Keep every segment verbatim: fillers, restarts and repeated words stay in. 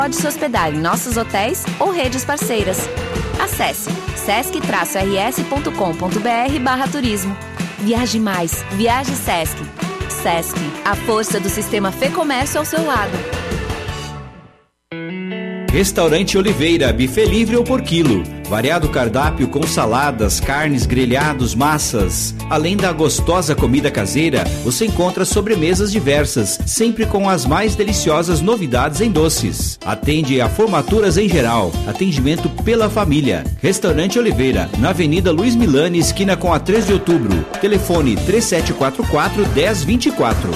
Pode se hospedar em nossos hotéis ou redes parceiras. Acesse sesc traço rs ponto com ponto br barra turismo. Viaje mais, viaje Sesc. Sesc, a força do sistema Fê Comércio ao seu lado. Restaurante Oliveira, buffet livre ou por quilo. Variado cardápio com saladas, carnes, grelhados, massas. Além da gostosa comida caseira, você encontra sobremesas diversas, sempre com as mais deliciosas novidades em doces. Atende a formaturas em geral. Atendimento pela família. Restaurante Oliveira, na Avenida Luiz Milani, esquina com a três de outubro. Telefone três sete quatro quatro, um zero dois quatro.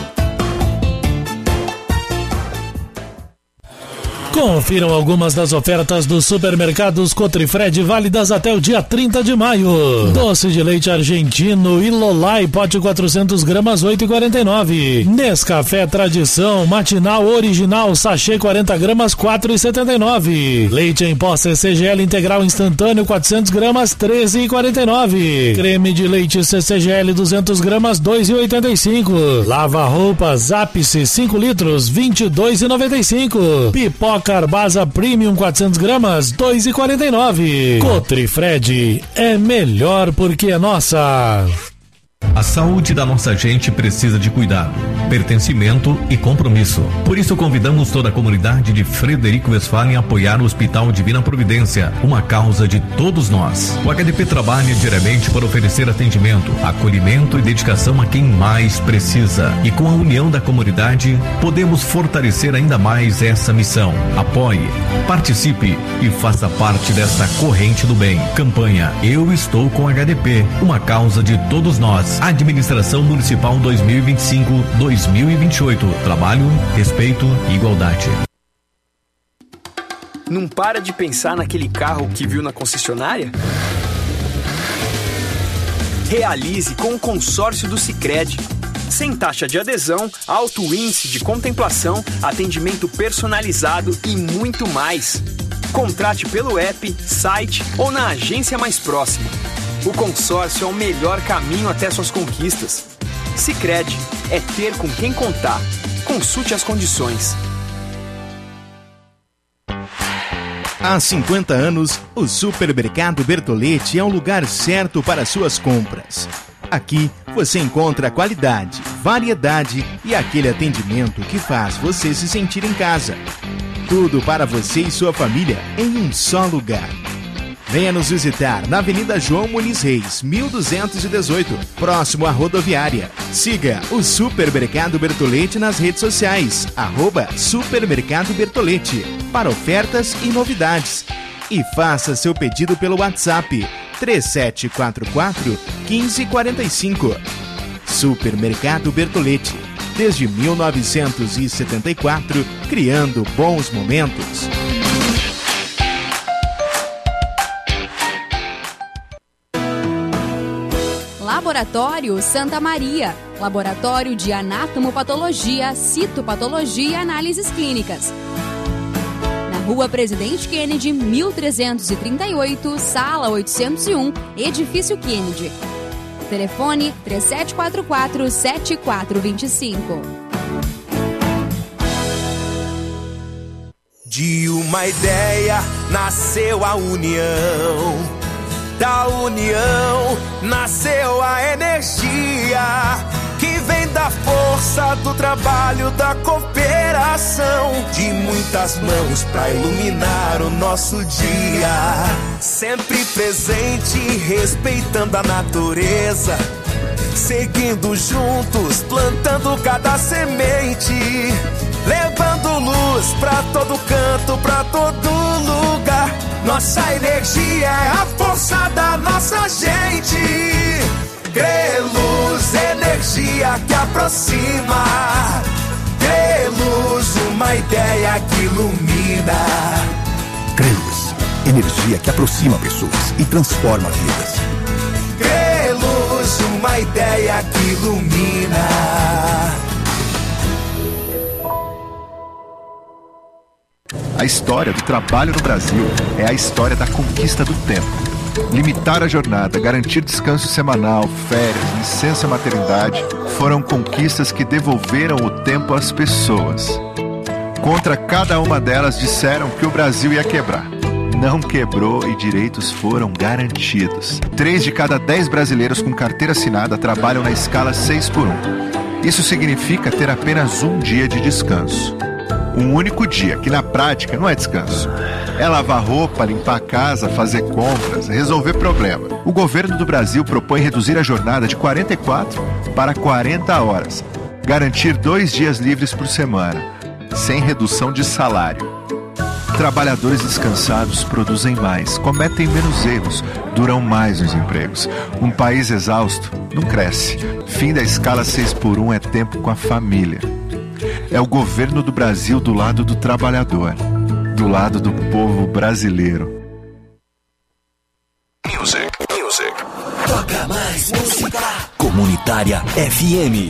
Confiram algumas das ofertas dos supermercados Cotrifred válidas até o dia trinta de maio. Doce de leite argentino e Lolai, pote quatrocentos gramas, oito reais e quarenta e nove centavos. Nescafé Tradição, matinal original, sachê quarenta gramas, quatro reais e setenta e nove centavos. Leite em pó C C G L integral instantâneo, quatrocentos gramas, treze reais e quarenta e nove centavos. Creme de leite C C G L duzentos gramas, dois reais e oitenta e cinco centavos. Lava roupas Ápice cinco litros, vinte e dois reais e noventa e cinco centavos. Pipoca Carbasa Premium quatrocentos gramas, dois reais e quarenta e nove centavos. Cotrifred é melhor porque é nossa. A saúde da nossa gente precisa de cuidado, pertencimento e compromisso. Por isso convidamos toda a comunidade de Frederico Westphalen a apoiar o Hospital Divina Providência, uma causa de todos nós. O H D P trabalha diariamente para oferecer atendimento, acolhimento e dedicação a quem mais precisa. E com a união da comunidade, podemos fortalecer ainda mais essa missão. Apoie, participe e faça parte desta corrente do bem. Campanha Eu Estou com H D P, uma causa de todos nós. Administração Municipal dois mil e vinte e cinco a dois mil e vinte e oito. Trabalho, respeito e igualdade. Não para de pensar naquele carro que viu na concessionária? Realize com o consórcio do Sicredi. Sem taxa de adesão, alto índice de contemplação, atendimento personalizado e muito mais. Contrate pelo app, site ou na agência mais próxima. O consórcio é o melhor caminho até suas conquistas. Sicredi é ter com quem contar. Consulte as condições. Há cinquenta anos, o Supermercado Bertolletti é o lugar certo para suas compras. Aqui você encontra qualidade, variedade e aquele atendimento que faz você se sentir em casa. Tudo para você e sua família em um só lugar. Venha nos visitar na Avenida João Muniz Reis, mil duzentos e dezoito, próximo à rodoviária. Siga o Supermercado Bertolletti nas redes sociais, arroba Supermercado Bertolletti, para ofertas e novidades. E faça seu pedido pelo WhatsApp três sete quatro quatro, um cinco quatro cinco. Supermercado Bertolletti, desde mil novecentos e setenta e quatro, criando bons momentos. Laboratório Santa Maria, laboratório de anatomopatologia, citopatologia e análises clínicas. Na Rua Presidente Kennedy, mil trezentos e trinta e oito, sala oitocentos e um, Edifício Kennedy. Telefone três sete quatro quatro, sete quatro dois cinco. De uma ideia nasceu a união. Da união nasceu a energia que vem da força do trabalho, da cooperação, de muitas mãos pra iluminar o nosso dia. Sempre presente, respeitando a natureza, seguindo juntos, plantando cada semente, levando luz pra todo canto, pra todo lugar. Nossa energia é a força da nossa gente. Greluz, energia que aproxima. Greluz, uma ideia que ilumina. Greluz, energia que aproxima pessoas e transforma vidas. Greluz, uma ideia que ilumina. A história do trabalho no Brasil é a história da conquista do tempo. Limitar a jornada, garantir descanso semanal, férias, licença maternidade foram conquistas que devolveram o tempo às pessoas. Contra cada uma delas disseram que o Brasil ia quebrar. Não quebrou e direitos foram garantidos. Três de cada dez brasileiros com carteira assinada trabalham na escala seis por um. Isso significa ter apenas um dia de descanso. Um único dia, que na prática não é descanso. É lavar roupa, limpar a casa, fazer compras, resolver problema. O governo do Brasil propõe reduzir a jornada de quarenta e quatro para quarenta horas. Garantir dois dias livres por semana, sem redução de salário. Trabalhadores descansados produzem mais, cometem menos erros, duram mais nos empregos. Um país exausto não cresce. Fim da escala seis por um é tempo com a família. É o governo do Brasil do lado do trabalhador, do lado do povo brasileiro. Music, music. Toca mais música. Comunitária F M.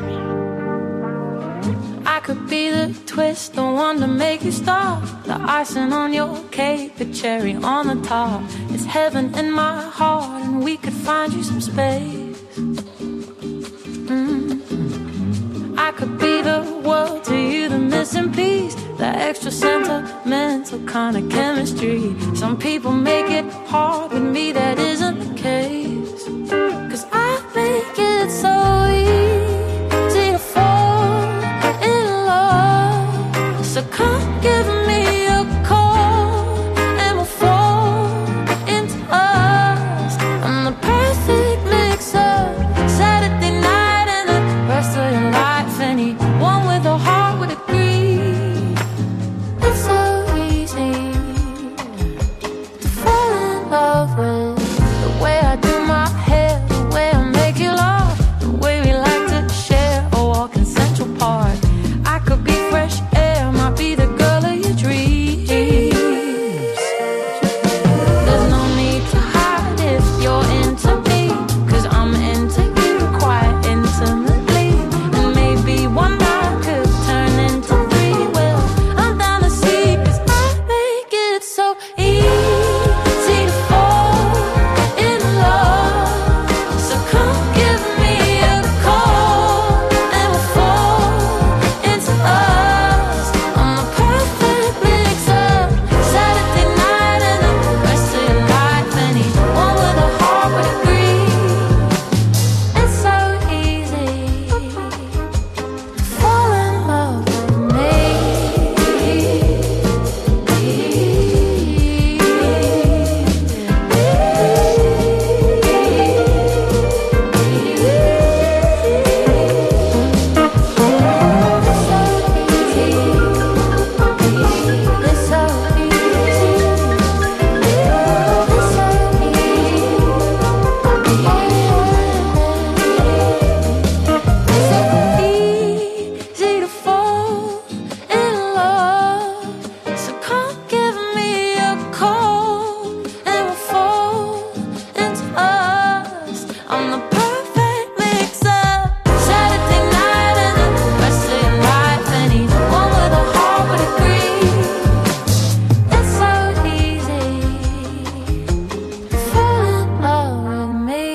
I could be the twist, the one to make you stop. The icing on your cake, the cherry on the top. It's heaven in my heart, and we could find you some space. Mm-hmm. I could be the world to you, the missing piece, the extra sentimental kind of chemistry. Some people make it hard, with me that isn't the case. Cause I make it so easy to fall in love. So come give me a call and we'll fall into us. I'm the perfect mix-up, Saturday night and the rest of your life. Anyone with a heart would agree. It's so easy to fall in love with the way I do my hair, the way I make you laugh, the way we like to share a walk in Central Park. I could be fresh air, might be the girl of your dreams. There's no need to hide if you're into me, cause I'm into you quite intimately. And maybe one night could turn into three. Well, I'm down to see, cause I make it so easy to fall in love. So come give me a call and we'll fall into us. I'm the perfect mix-up, Saturday night and the rest of your life. Anyone with a heart would agree. It's so easy to fall in love with me. It's so easy. It's so easy to fall in love. So come give me a call and we'll fall into us. I'm the perfect mix-up, Saturday night and the rest of your life. Anyone with a heart would agree. It's so easy to fall in love with me.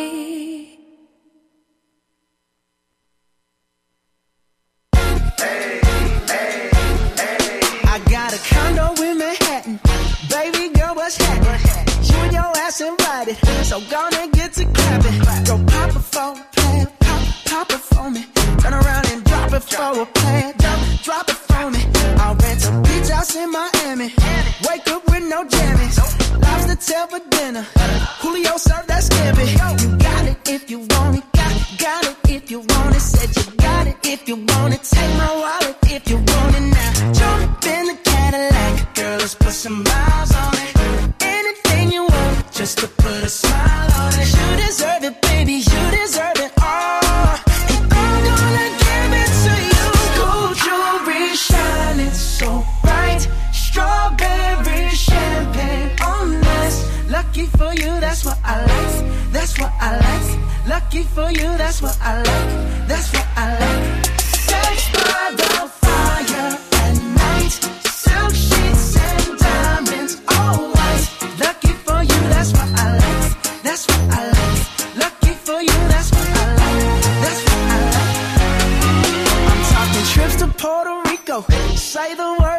I got a condo in Manhattan. Baby girl, what's happening? You and your ass invited, so gonna get to clapping. Go pop it for a plan, pop, pop it for me. Turn around and drop it for a plan, drop, drop it for me. I'll rent a beach house in Miami. Wake up with no jammies. Lobster tail for dinner. Julio served that scampi. You got it if you want it. Got, got it if you want it. Said you got it if you want it. Take my wallet if you want it now. Jump in the Cadillac, girl, let's put some miles on it. Anything you want, just to put a smile on it. You deserve it, baby, you deserve it all. And I'm gonna give it to you. Gold jewelry shining so bright. Strawberry champagne on us. Lucky for you, that's what I like. That's what I like. Lucky for you, that's what I like. That's what I like. Sex by the fire at night. Silk sheets and diamonds, all white. Lucky for you, that's what I like. That's what I like. Lucky for you, that's what I like. That's what I like. I'm talking trips to Puerto Rico. Say the word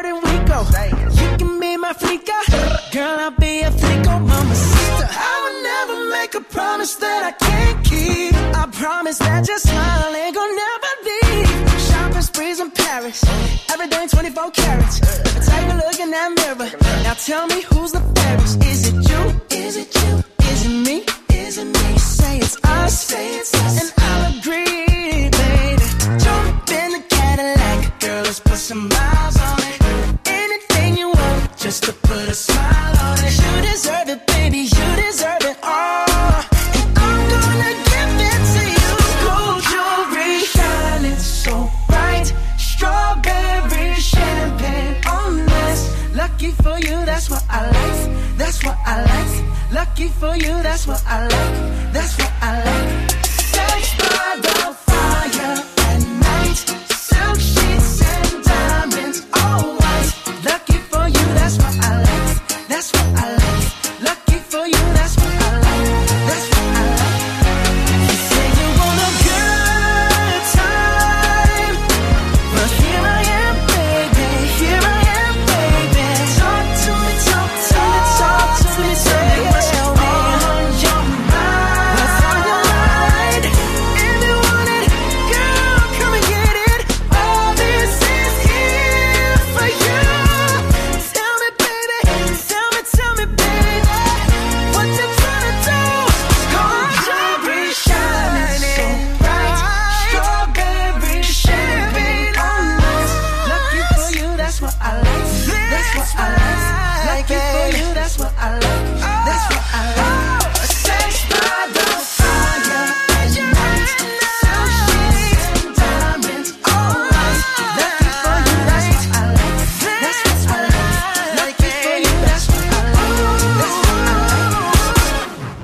in that mirror. Now tell me who's the fairest. Is it you? Is it you? Is it me? Is it me? Say it's us, say it's us, and I'll agree, baby. Jump in the Cadillac, girl, let's put some miles on it. Anything you want, just to put a smile on it. You deserve it, baby, you deserve it all. And I'm gonna give it to you. Gold jewelry, shining so bright. Strawberry champagne on us. Lucky for you, that's what I like. That's what I like. Lucky for you, that's what I like. That's what I like. Sex by the fire at night. Silk sheets and diamonds, all white. Lucky for you, that's what I like. That's what I like. Lucky for you, that's what I like. That's what I like. You say you want a good time, but here I am, baby. Here I am, baby. Talk to me, talk to me, talk to me, tell me what's on your mind. What's on your mind? If you want it, girl, come and get it. All this is here for you. Tell me, baby, tell me, tell me, baby, what you tryna do? Gold jewelry shining so bright. Strawberry champagne on us. Lucky for you, that's what I like. That's what I like. Lucky for you, that's what I like. That's what I like. Sex by the fire at night. Silk sheets and diamonds all night. Lucky for you, that's what I like. That's what I like. Lucky for you, that's what I like. That's what I like.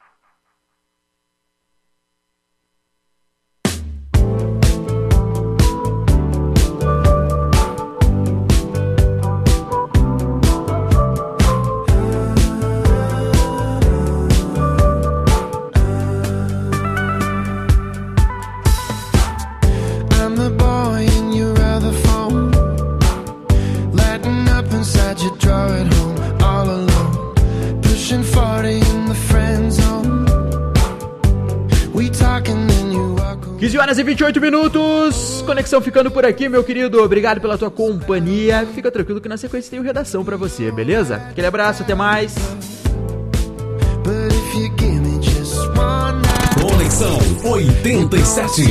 I'm the boy in your other phone, lighting up inside your drawer at home, all alone, pushing forty in the friend zone. We talking and you walk away. quinze horas e vinte e oito minutos. Conexão ficando por aqui, meu querido. Obrigado pela tua companhia. Fica tranquilo que na sequência tem o Redação pra você, beleza? Aquele abraço, até mais. But if you give me just one night, Conexão oitenta e sete.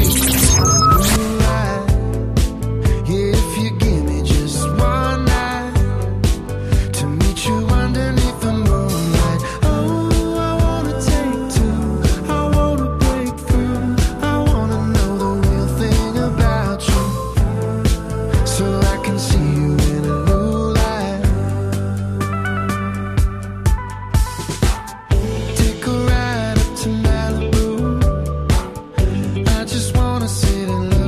yeah, if you give me just one night to meet you underneath the moonlight. Oh, I wanna take two, I wanna break through, I wanna know the real thing about you, so I can see you in a new light. Take a ride up to Malibu, I just wanna sit and look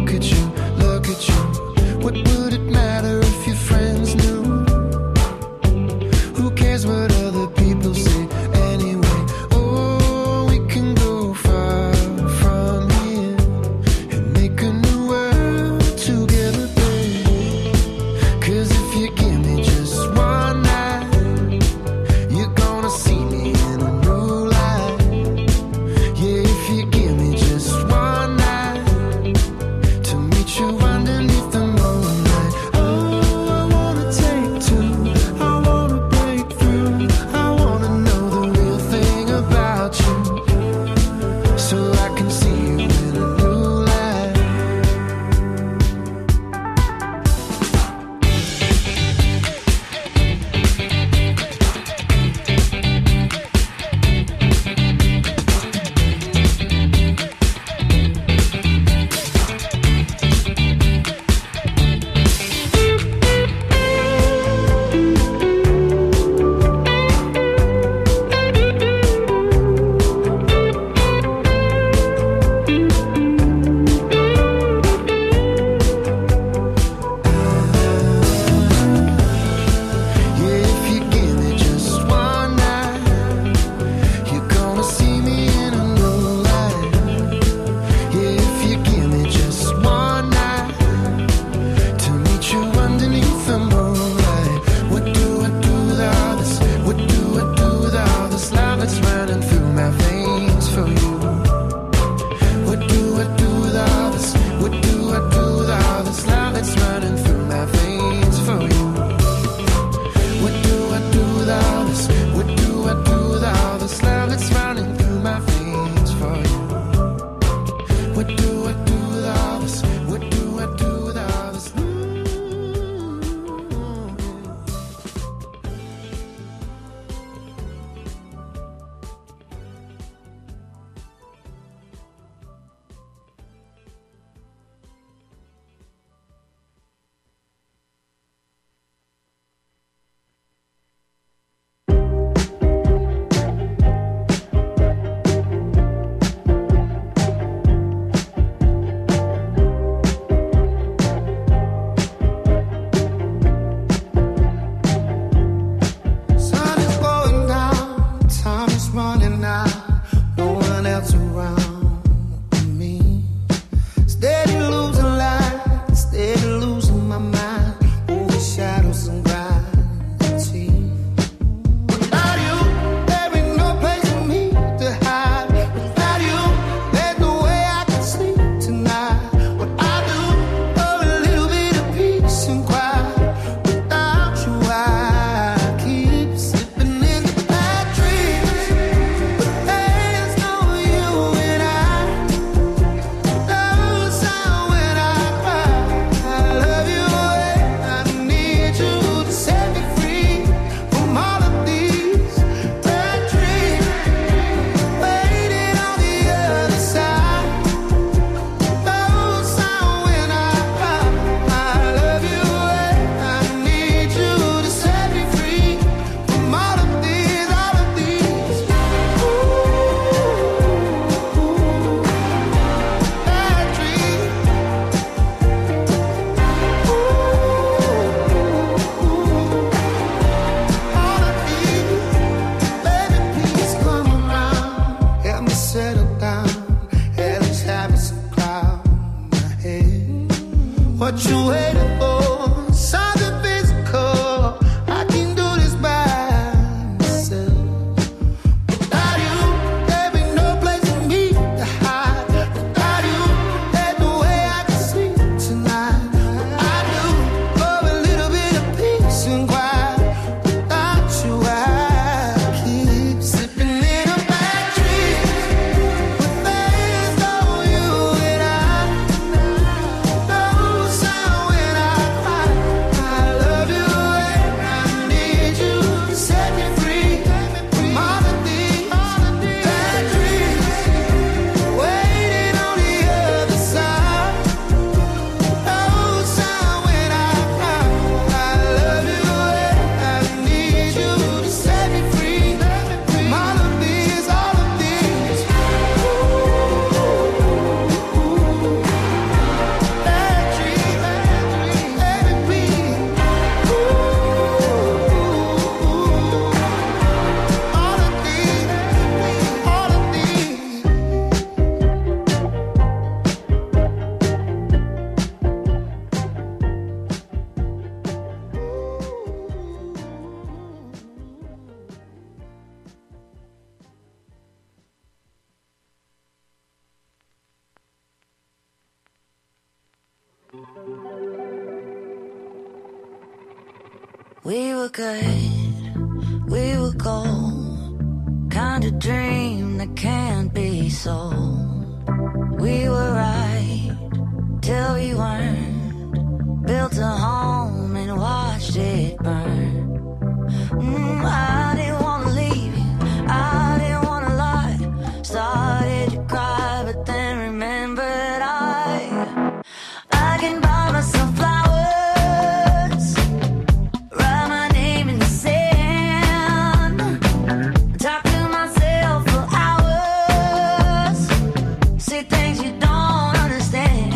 We were good, we were gold, kind of dream that can't be sold. We were right till we weren't, built a home and watched it burn. Mm, I didn't wanna leave you, I didn't wanna lie. Started to cry, but then remembered I I can buy myself flowers, write my name in the sand, talk to myself for hours, say things you don't understand.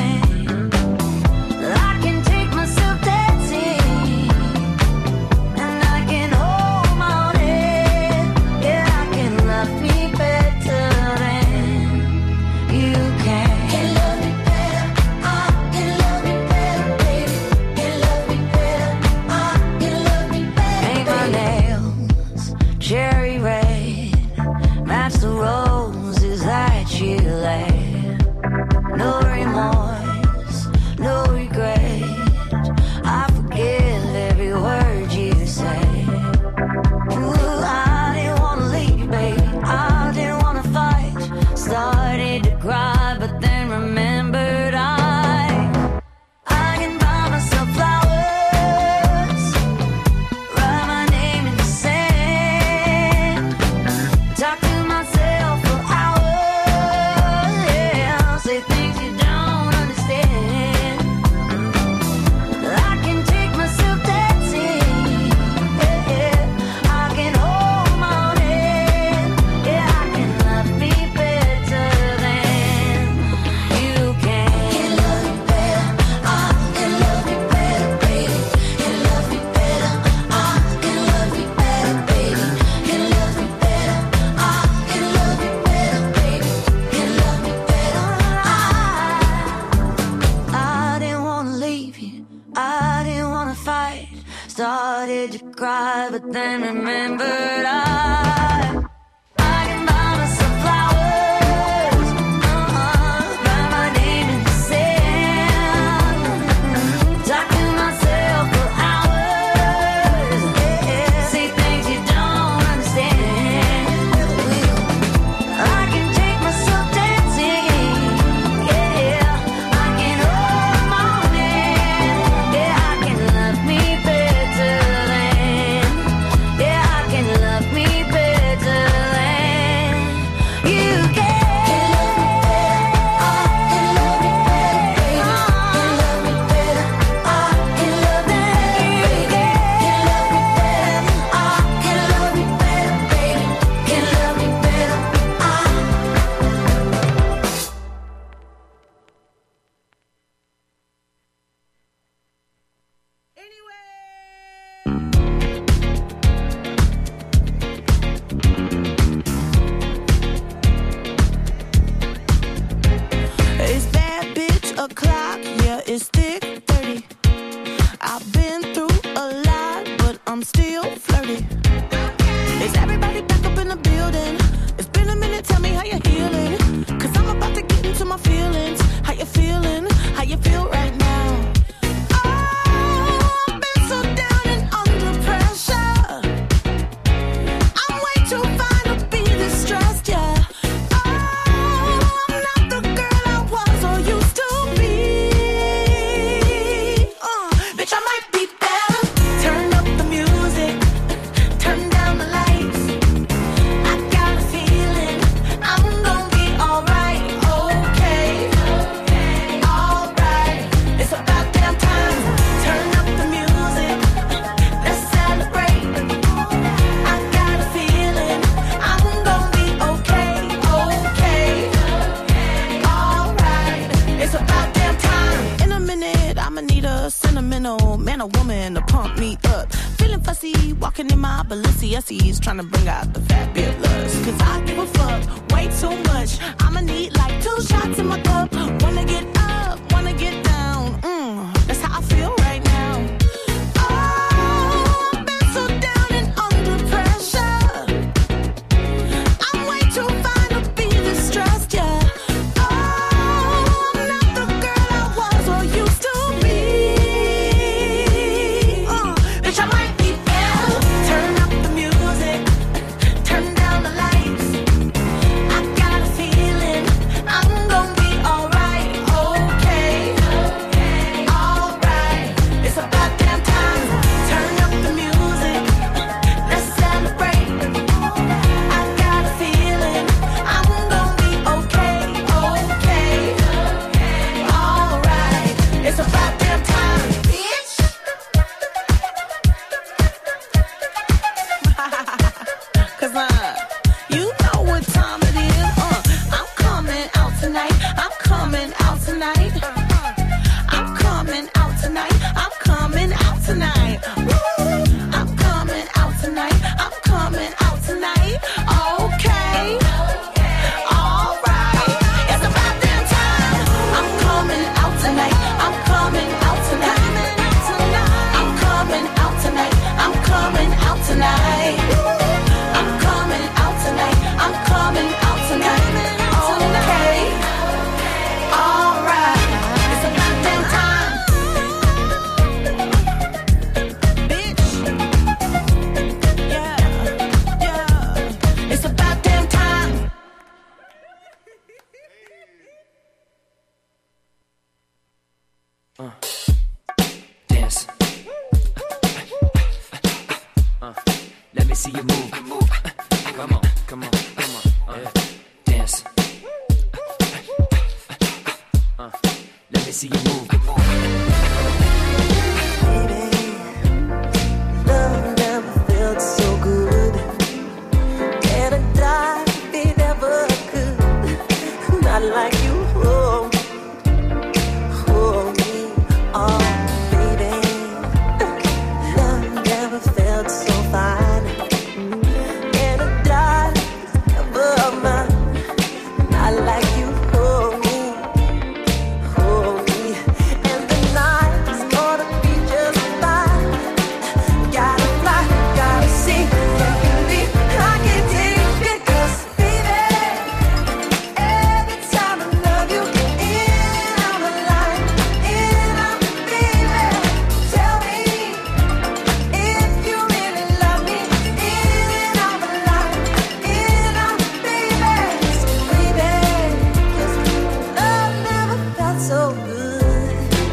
I can take myself dancing, and I can hold my own head. Yeah, I can love me better than you can. Can love me better, I can love me better, baby. Can love me better, I can love me better. Paint my nails cherry red, match the roses that you laid. No remorse, no regret. I forgive every word you say. Ooh, I didn't wanna leave, baby. I didn't wanna fight. Started to cry, but then remembered I I can buy myself flowers, write my name in the sand, talk to myself for hours. Yeah, say things you don't understand. I can take myself dancing. Yeah, yeah. I can hold my own hand. Yeah, I can love me better than you can. Can love me better, I can love me better, baby. Can love me better, I can love me better, baby. Can love me better, I can love me better, baby. Can love me better, I I didn't wanna leave you, I didn't wanna fight. Started to cry, but then remembered I I can buy myself flowers, uh-uh, write my name in the sand, talk to myself for hours. Yeah, say things you don't understand. I can take myself dancing. Yeah, I can hold my own hand. Yeah, I can love me better than. Yeah, I can love me better than you can. Can love me better, I can love me better, baby. Can love me better, I can love me better, baby. Can love me better, I. It's bad bitch o'clock, yeah, it's thick thirty. I've been through a lot, but I'm still flirty. Is everybody back up in the building? It's been a minute, tell me how you're healing. Cause I'm about to get into my feelings. How you feeling? How you feel right now? Oh, I've been so down and under pressure. I'm way too fine to be this stressed, yeah. Oh, I'm not the girl I was or used to be. Uh, bitch, I might be better. Turn up the music, turn down the lights. I got a feeling I'm gonna be alright, okay, alright. It's about damn time. Turn up the music, let's celebrate. I got a feeling I'm gonna be okay, okay, alright. It's about damn time. In a minute, I'ma need a sentimental man or woman to pump me up. Feeling fussy, walking in my Balenciennes, trying to bring out the fabulous. Cause I give a fuck way too much. I'ma need like two shots in my cup. Wanna get up, wanna get down. Mm, that's how I feel right now. Oh, I've been so down and under pressure. I'm way too fine to be this stressed, yeah. Oh, I'm not the girl I was or used to be. Uh, bitch, I might Let me see you move, move. Come on, come on, come on. Uh, dance. Uh, let me see you move, move. Love never felt so good. Can't I die if it never could? Not like you, oh, oh me, oh baby. Love never felt so fine. Can't I die ever mine? Not like you, oh me, oh me. And the night's gonna be just fine. Gotta fly, gotta see, can't believe I can take it, 'cause baby, every time I love you, in out of line, in out, baby. Tell me if you really love me, in out of line, in out, baby. So baby, 'cause love never felt so good.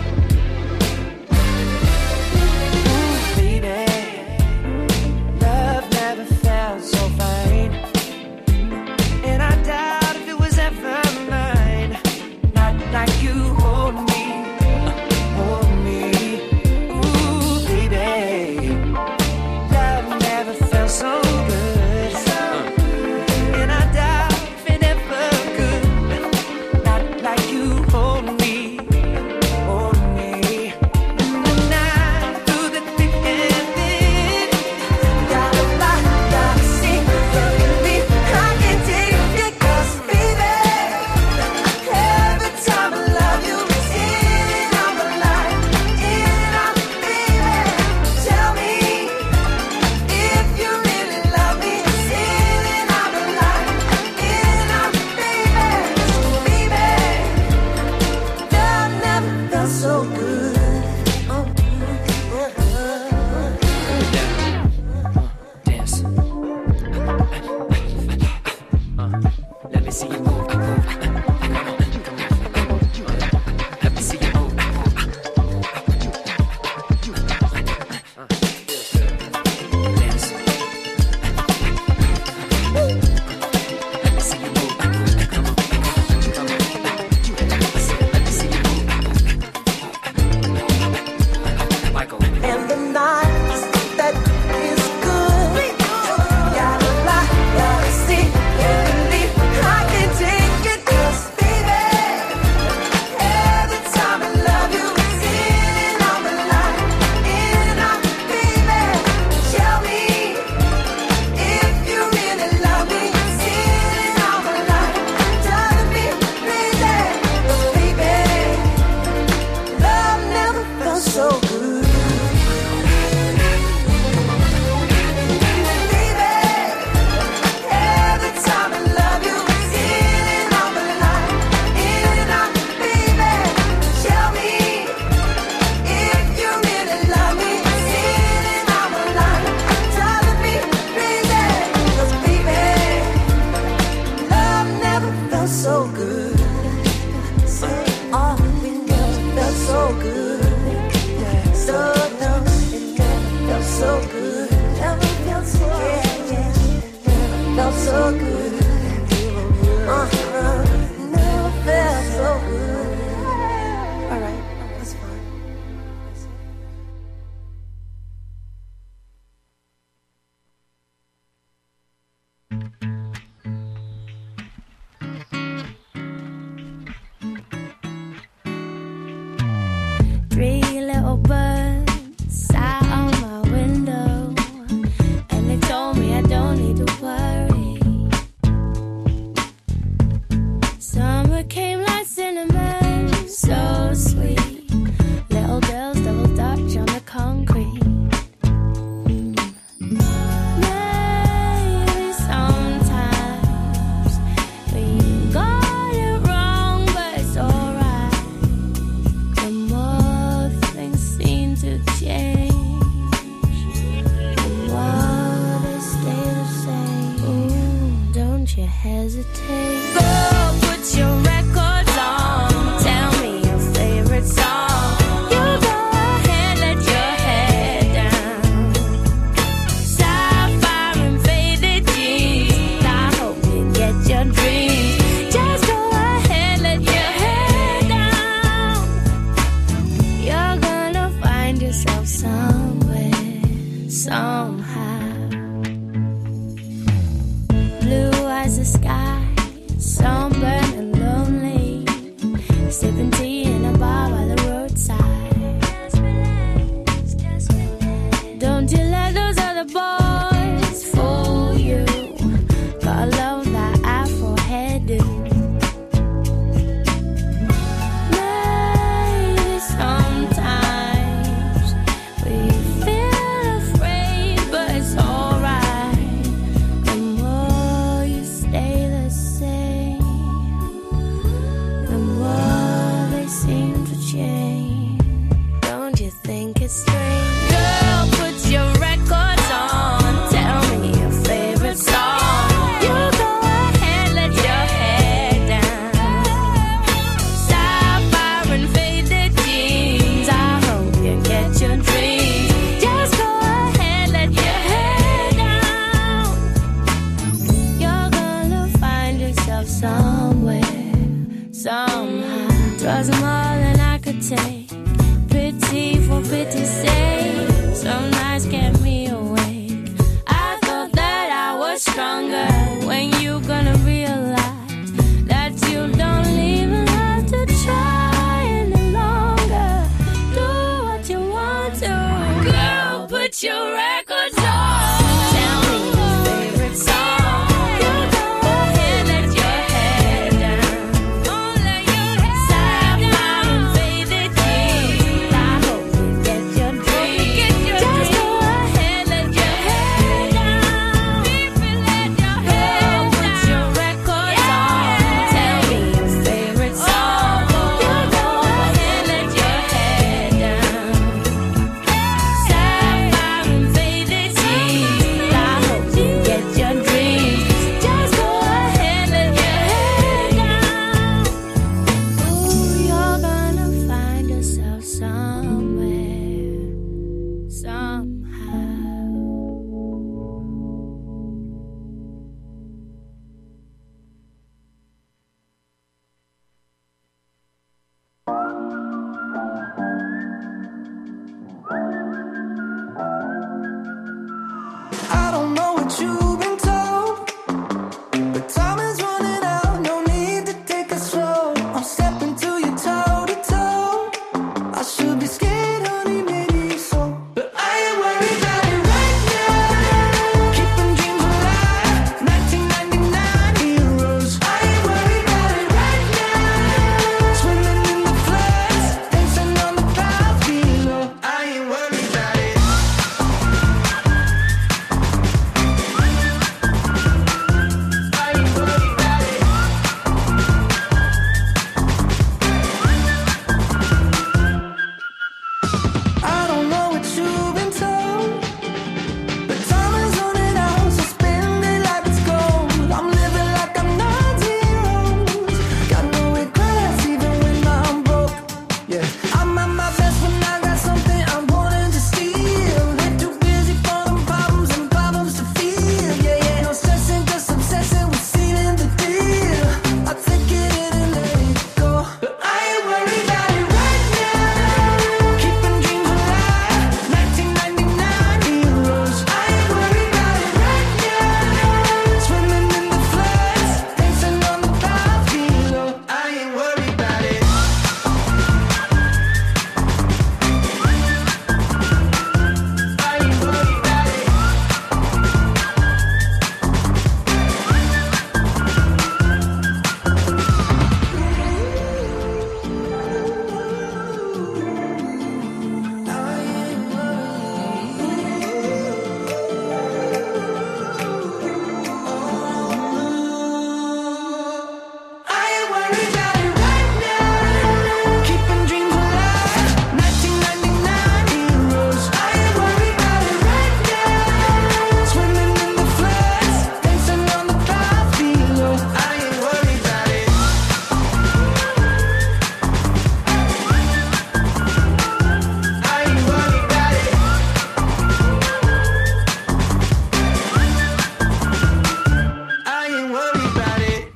Baby, love never felt so fine. And I doubt if it was ever mine. Not like you hold me, hold me. Ooh, baby, love never felt so good. And I doubt if it ever could. Not like you hold me, hold me. And the night through the thick and thin. Gotta fly, gotta see, can't believe I can take it, 'cause baby, every time I love you, it's in out the line, in out, baby. Tell me if you really love me, it's in out the line, in out, baby. So baby, love never felt so good. Oh, Dance. Uh, let me see you move, move. Come on, come on, come on. Uh, let me see you move, move. Uh, dance. Let me see you move, move. Come on, come on, come on. I said, let me see you move, move. Michael. and the night that is good. Gotta fly, gotta see, can't believe I can take it, 'cause baby, every time I love you, it's in out the line, in out, baby. Tell me if you really love me, it's in out the line, driving me crazy, 'cause baby, love never felt so good. Every time I love you, it's in out the line, in out, baby. Tell me if you really love me, it's in out the line, driving me crazy, 'cause baby, love never felt so good. Say all we never felt so good. So no, it never felt so good. Never felt so yeah, yeah. Felt so good. Uh-huh. Never felt so good. All right, that's fine. Three little birds sat on my window, and they told me I don't need to worry. Summer came like cinnamon, so sweet. Little girls double dutch on the concrete. Maybe sometimes we got it wrong, but it's alright. The more things seem to change, the more they stay the same. Ooh, don't you hesitate. Go put your records on. Tell me your favorite song. You go ahead, let your head down. Sci-fi was more than I could take. Pity for pity's sake. Some nights kept me awake. I thought that I was stronger. When you gonna realize that you don't even have to try any longer. Do what you want to. Girl, put your records on. Tell me your favorite song. You go ahead, let your head down. Don't let your head down. Sapphire and faded jeans. I hope you get your dreams. Just go ahead, let your head down. Baby, let your head down. Put your records on. Tell me your favorite song. You go ahead, let your head down. Sapphire and faded jeans. I hope you get your dreams. Just go ahead, let your head down. Ooh, you're gonna find yourself somewhere, somehow. I don't know what you've been told, but time is running out. No need to take it slow. I'm stepping to you toe to toe. I should be scared, honey, maybe so, but I ain't worried about it right now. Keeping dreams alive, nineteen ninety-nine heroes. I ain't worried about it right now. Swimming in the floods, dancing on the clouds below. I ain't worried about it. I don't know what you've been told, but time is running out, so spend it like it's gold. I'm living like I'm not zeros. Got no regrets even when I'm broke. Yeah, I'm at my best when I got something I'm wanting to steal. They're too busy for them problems and problems to feel. Yeah, yeah, no stressing, just obsessing with sealing the deal. I take it in and let it go, but I ain't worried about it right now. Keeping dreams alive, nineteen ninety-nine heroes. I ain't worried about it right now. Swimming in the floods, dancing on the clouds below. I ain't worried about it. I ain't worried about it. I ain't worried about it right now. Keeping dreams alive, nineteen ninety-nine heroes. I ain't worried about it right now. Swimming in the floods, dancing on the clouds below. I ain't worried about it. I ain't worried about it. I ain't worried about it.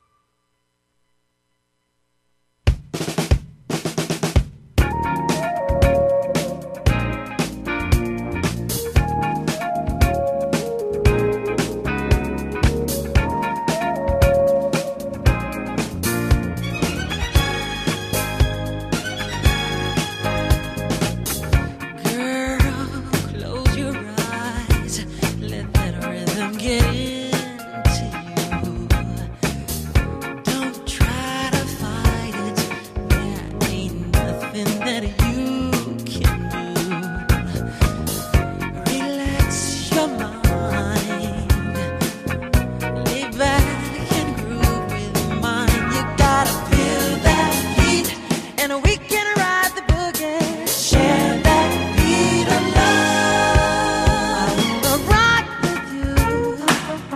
Girl, close your eyes. Let that rhythm get into you. Don't try to fight it. There ain't nothing that you can do. Relax your mind. Lay back and groove with mine. You gotta feel that heat, and we can ride the boogie. Share that beat of love. I wanna rock with you.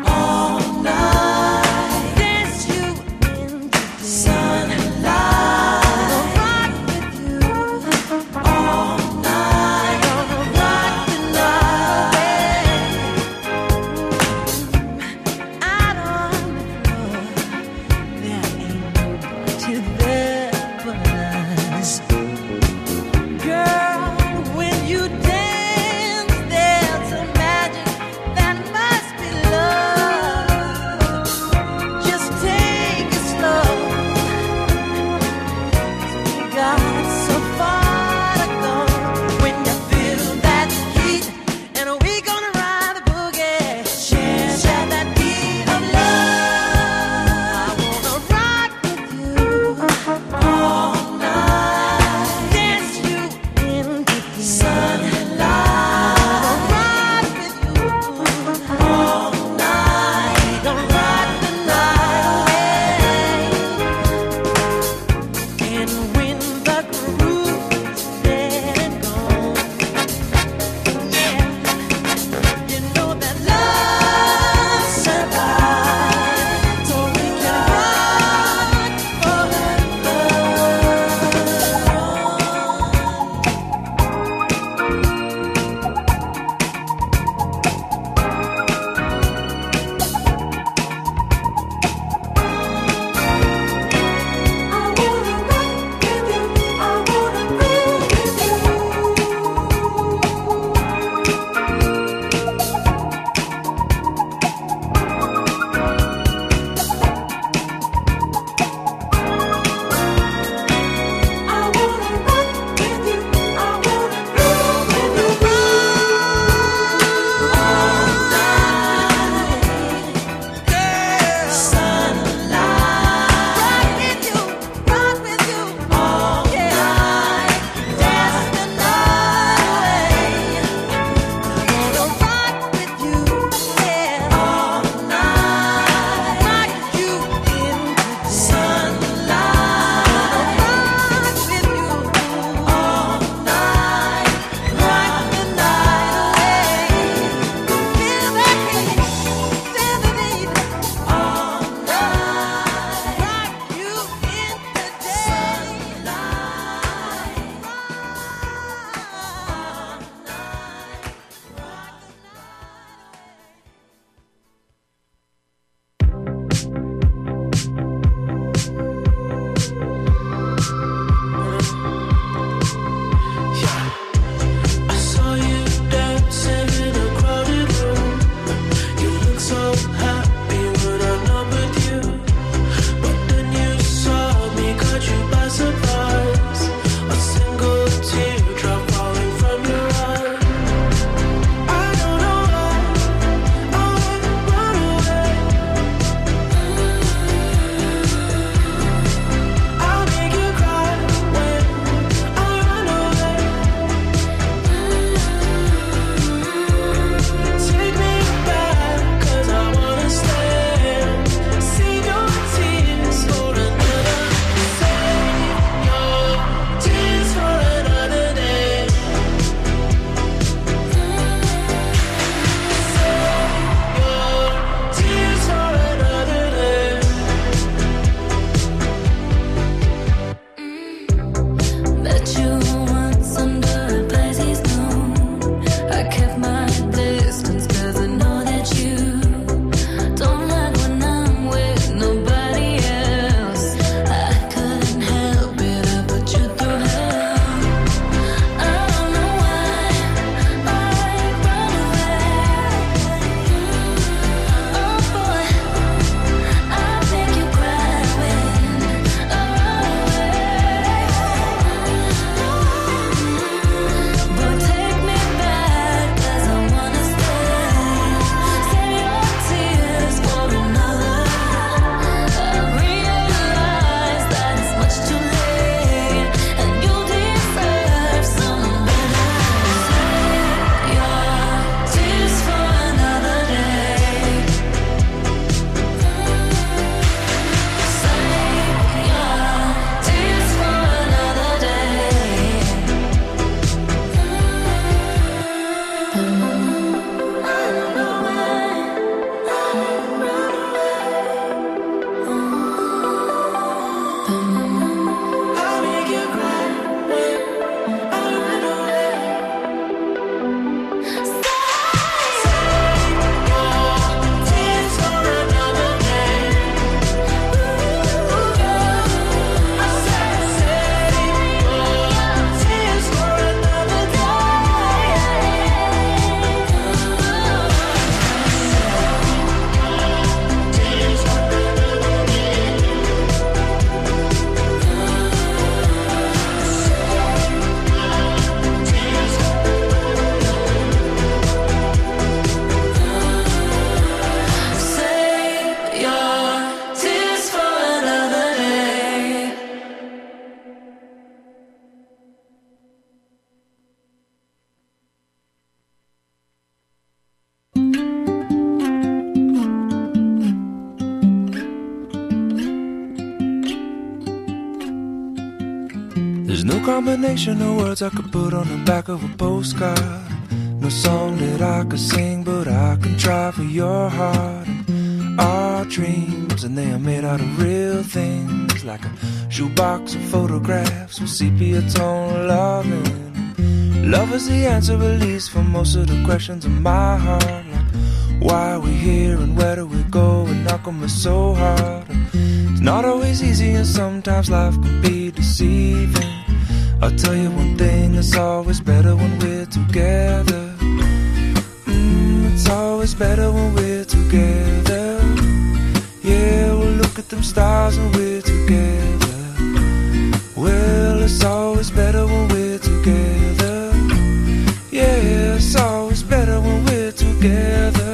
combination of words I could put on the back of a postcard. No song that I could sing, but I can try for your heart. And our dreams, and they are made out of real things, like a shoebox of photographs with sepia tone loving. Love is the answer, at least, for most of the questions in my heart. Like, why are we here and where do we go? And knock on me so hard. It's not always easy, and sometimes life can be deceiving. I'll tell you one thing, it's always better when we're together. Mm, it's always better when we're together. Yeah, we'll look at them stars when we're together. Well, it's always better when we're together. Yeah, it's always better when we're together.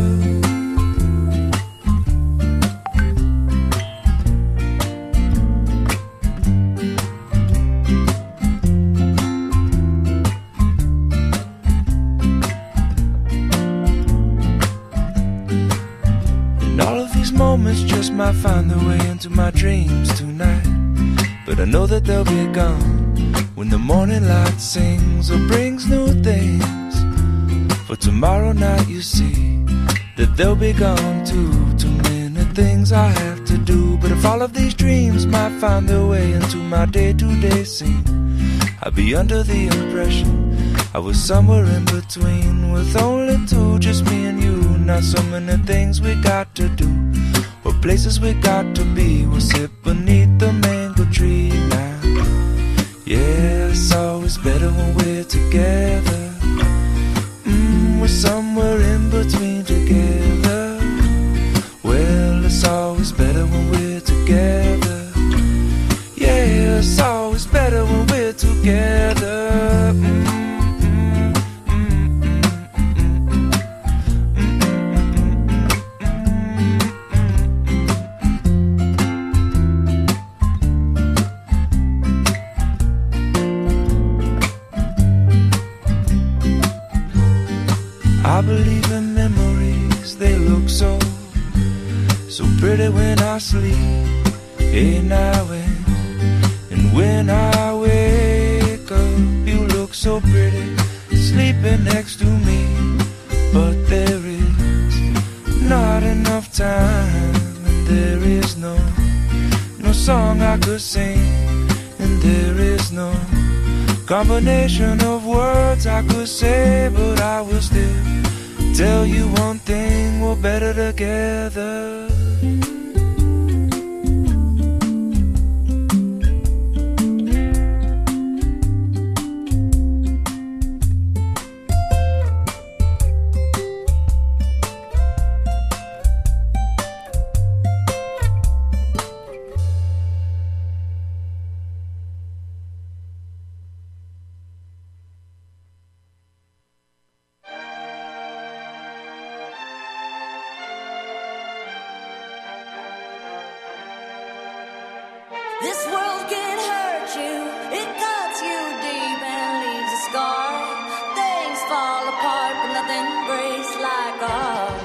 Moments just might find their way into my dreams tonight, but I know that they'll be gone when the morning light sings or brings new things. For tomorrow night you see that they'll be gone too. Too many things I have to do, but if all of these dreams might find their way into my day-to-day scene, I'd be under the impression I was somewhere in between, with only two, just me and you. Not so many things we got to do, or places we got to be. We'll sit beneath the mango tree now. Yeah, it's always better when we're together. Mm, we're somewhere in between together. Well, it's always better when we're together. Yeah, it's always better when we're together. Mm. I believe in memories, they look so, so pretty when I sleep. Hey now and, and when I wake up, you look so pretty, sleeping next to me. But there is not enough time, and there is no, no song I could sing, and there is no combination of words I could say, but I will still tell you one thing, we're better together. This world can hurt you, it cuts you deep and leaves a scar. Things fall apart, but nothing breaks like a heart.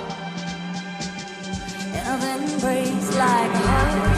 Nothing breaks like a heart.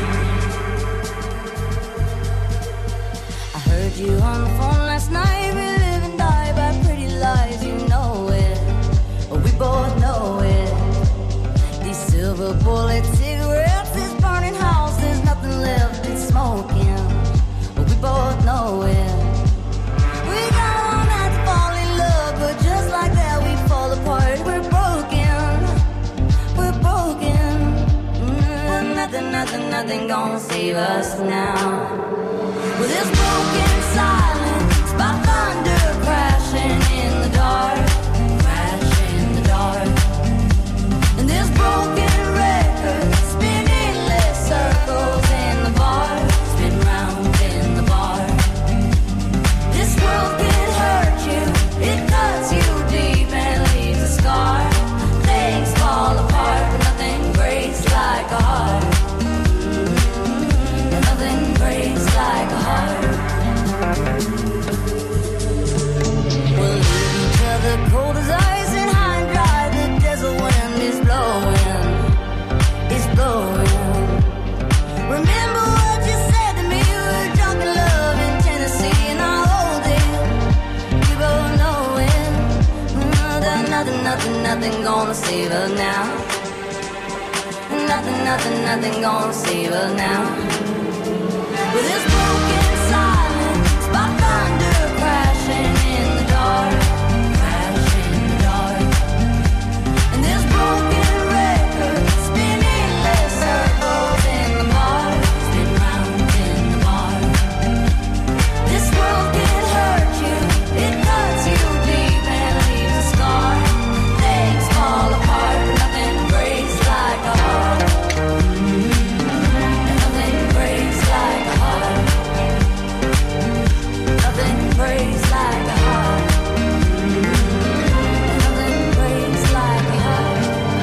I heard you on the phone last night. We live and die by pretty lies, you know it. We both know it. These silver bullet cigarettes, this burning house, there's nothing left, it's smoking. We both know it. We got all night to fall in love, but just like that we fall apart. We're broken, we're broken. Mm, nothing, nothing, nothing gonna save us now. With this broken silence, by thunder crashing in the dark, crashing in the dark. And this broken record spinning endless circles in the bar, spin round in the bar. This world can hurt you, it cuts you deep and leaves a scar. Things fall apart, but nothing breaks like a heart. Mm-hmm. Nothing breaks like a heart. now. Nothing, nothing, nothing gonna save us now. With this broken silence, by thunder crashing in the dark, crashing in the dark. And this broken record spinning less circles in the bar, spin round in the bar. This world can hurt you, it cuts you deep and leaves a scar. Things fall apart, but nothing breaks like a heart. And nothing breaks like a heart. Nothing breaks like a heart. And nothing breaks like a heart.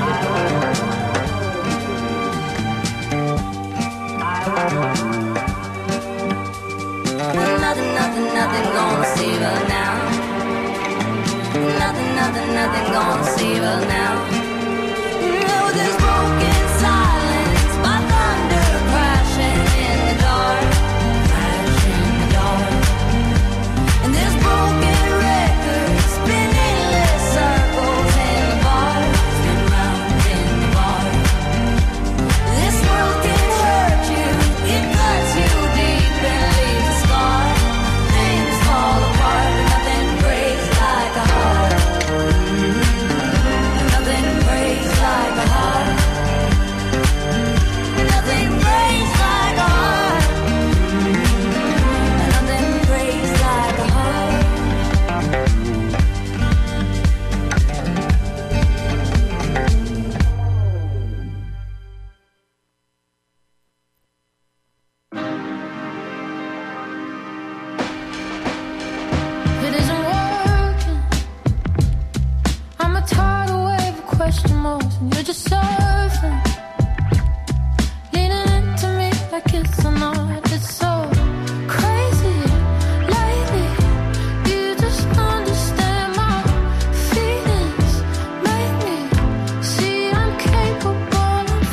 Nothing, nothing, nothing gonna save her now. Nothing, nothing, nothing gonna save her now. No, this broken silence, my thunder crashing in the dark, crashing in the dark. And this broken record spinning less circles in the bar, spin round in the bar. This world can hurt you, it cuts you deep and leaves a scar. Things fall apart, but nothing breaks like a heart. Nothing breaks like a heart. Nothing breaks like a heart. Nothing breaks like a heart. It isn't working. I'm a tidal wave of question marks, and you're just surfing, leaning into me like it's a knot. It's so crazy lately. You just understand my feelings, make me see I'm capable of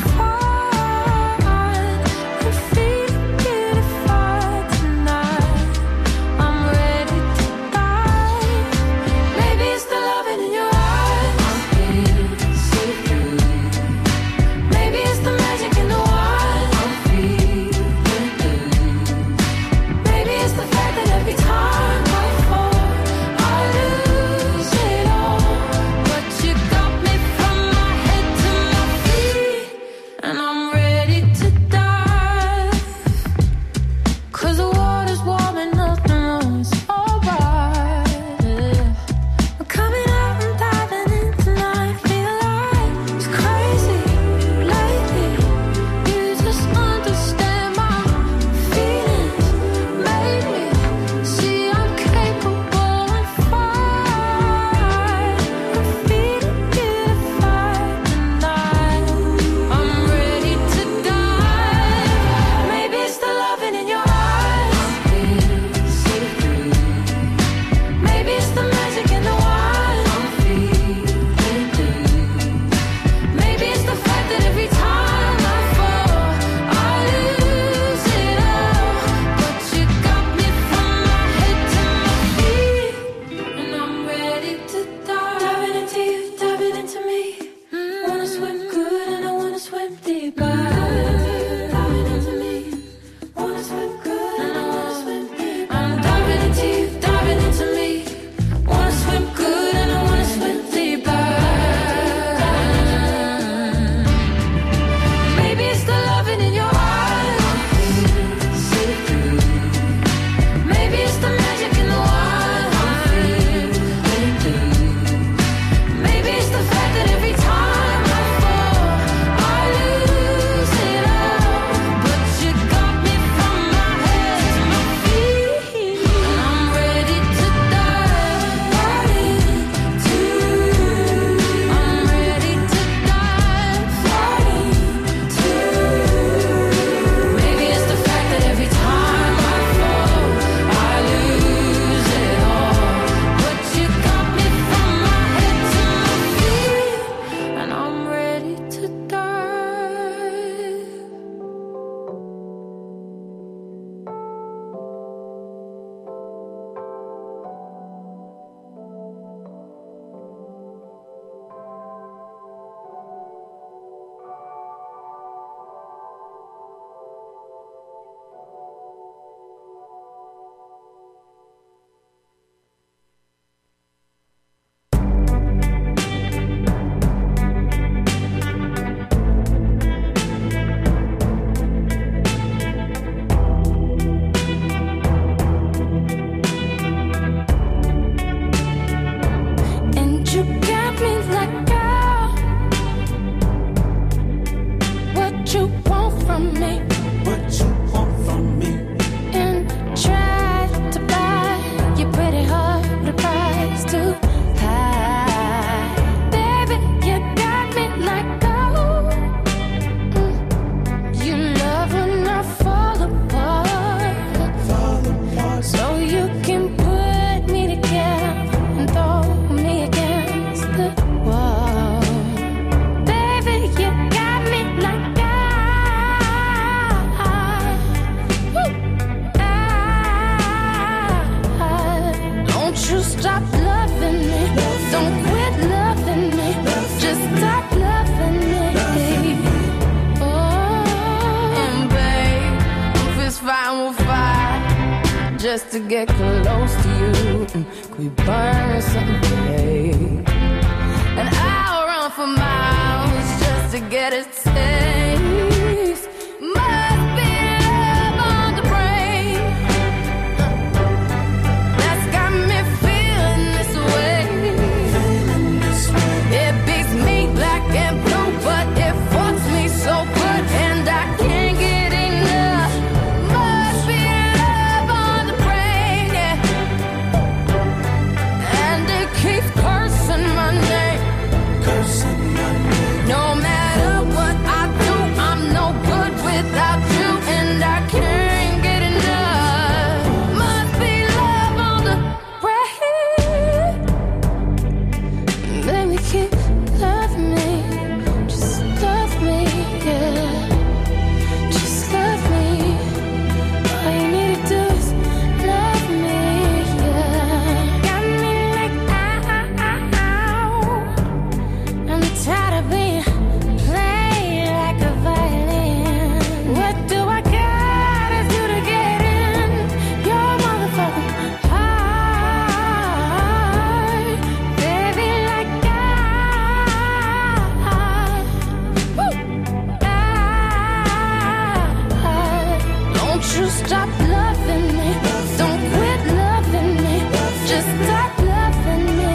flying and feeling beautified tonight. I'm ready to dive. Maybe it's the loving in your eyes. I'm here to see through. Maybe it's the magic in the wine. I'm feeling blue. Maybe it's the fact that every time I fall, I lose it all. But you got me from my head to my feet, and I'm ready to dive. 'Cause the water's warm and nothing wrong, it's alright. I'm coming out and diving in tonight. Feel like it's crazy lately. You just understand my feelings, make me see I'm capable of flying and feeling beautified tonight. I'm ready to dive. Maybe it's the loving in your eyes. I'm here to see through. Maybe it's the magic in the wine. I'm feeling blue. Maybe it's the fact that every time I fall, I lose it all. But you got me from my head to my feet, and I'm ready to dive. Diving into you, diving into me. Wanna swim good and I wanna swim deeper. Diving into me. Wanna swim good and I wanna swim deeper. I'm diving into you, diving into me. Wanna swim good and I wanna swim deeper. Maybe it's the loving in your eyes. See through. Maybe it's the magic in the wine. Maybe it's the fact that every time I fall, I lose just to get close to you. Could we burn someday? And I'll run for miles just to get a taste. Must be love on the brain that's got me feeling this way. It beats me black and blue, but it fucks me so good, and I can't get enough. Must be love on the brain, yeah. And it keeps cursing my name, cursing my name. No matter what I do, I'm no good without you, and I can't get enough. Must be love on the brain. Baby, keep loving me, just love me, yeah. Just love me. All you need to do is love me, yeah. Got me like ow. I'm tired of being played like a violin. What do I gotta do to get in your motherfucking heart? Baby, like I, woo, I, don't you stop loving me, don't quit loving me, just stop loving me.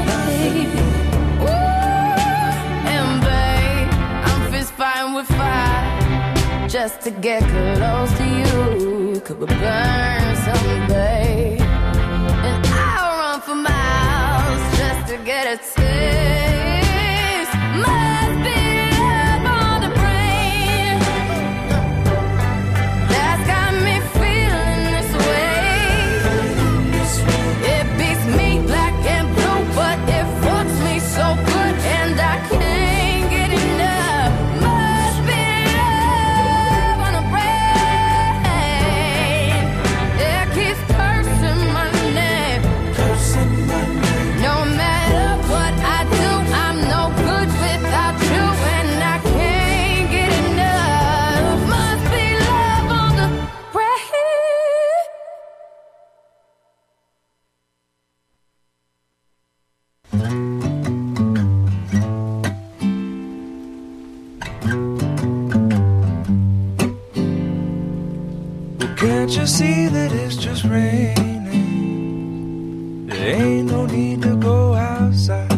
Ooh, and babe, I'm fist fighting with fire just to get close to you. Could we burn someday? And I'll run for miles just to get a taste. Must be love on the brain that's got me feeling this way. It beats me black and blue, but it fucks me so good, and I can't get enough. Must be love on the brain. It keeps cursing my name, cursing my name. No matter what I do, I'm no good without you, and I can't get enough. Must be love on the brain. Well, can't you see that it's just raining? There ain't no need to go outside.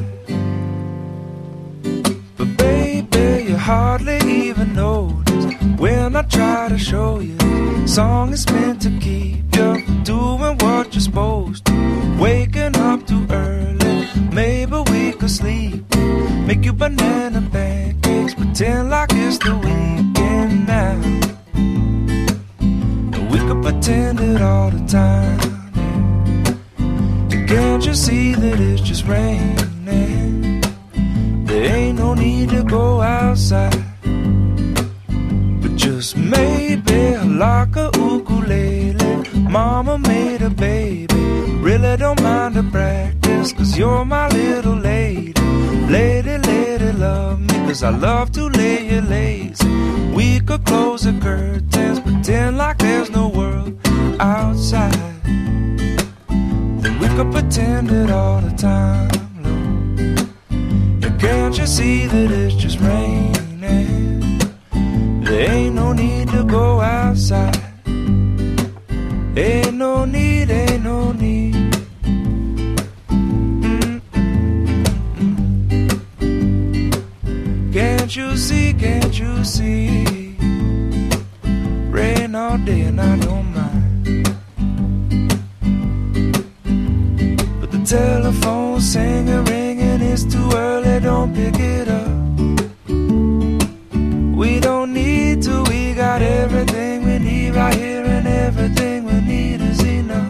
But baby, you hardly even notice when I try to show you. Song is meant to keep you from doing what you're supposed to. Waking up too early, maybe we could sleep. Make you banana pancakes, pretend like it's the weekend now. And we could pretend it all the time, yeah. And can't you see that it's just raining? There ain't no need to go outside. But just maybe like a ukulele, mama made a baby. Really don't mind the practice, cause you're my little lady. Lady, lady, love me, cause I love to lay you lazy. We could close the curtains, pretend like there's no world outside. Then we could pretend it all the time, Lord. And can't you see that it's just raining? There ain't no need to go outside. Ain't no need, ain't no need. Can't you see, can't you see? Rain all day and I don't mind. But the telephone singing, ringing, it's too early, don't pick it up. We don't need to, we got everything we need right here, and everything we need is enough.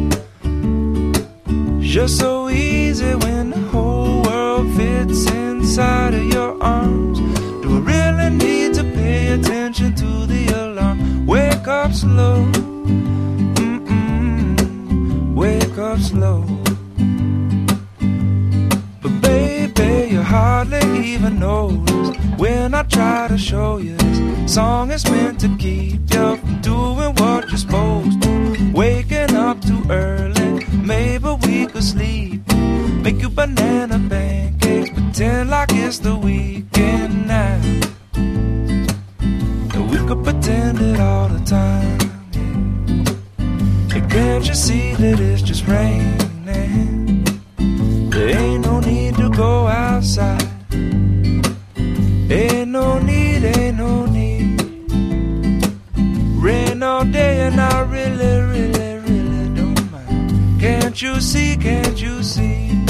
Just so easy when the whole world fits inside of your arms. Do we really need to pay attention to the alarm? Wake up slow, mm-mm, wake up slow. But baby, you hardly even notice when I try to show you this song is meant to keep you from doing what you're supposed to. Waking up too early. Maybe we could sleep. Make you banana pancakes. Pretend like it's the weekend now. And we could pretend it all the time. And can't you see that it's just raining? There ain't no need to go outside. Ain't no need, ain't no need. Rain all day and I really, really, really don't mind. Can't you see, can't you see?